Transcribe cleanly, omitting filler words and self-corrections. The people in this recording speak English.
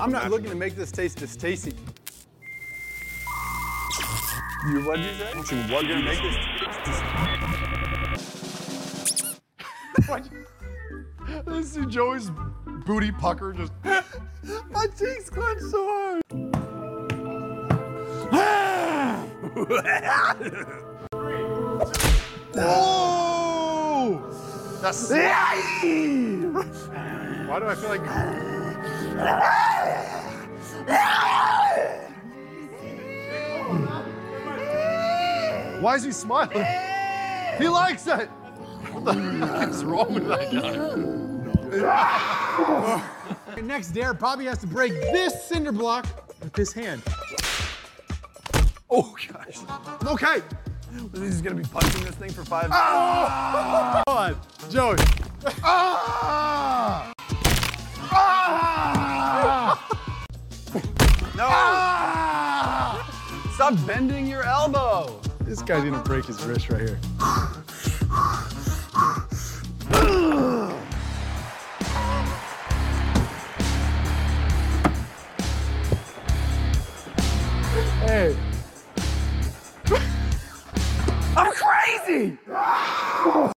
I'm not looking to make this taste tasty. What did you say? Don't you want to make this? What? Listen to Joey's booty pucker just. My cheeks clench so hard. Oh! That's. Why do I feel like? Why is he smiling? He likes it. What the heck is wrong with that guy? Next dare, Bobby has to break this cinder block with his hand. Oh gosh. Okay. He's gonna be punching this thing for 5 minutes. Come on, Joey. Ah! Ah! No. Ah! Stop bending your elbow. This guy's gonna break his wrist right here. Hey. I'm crazy!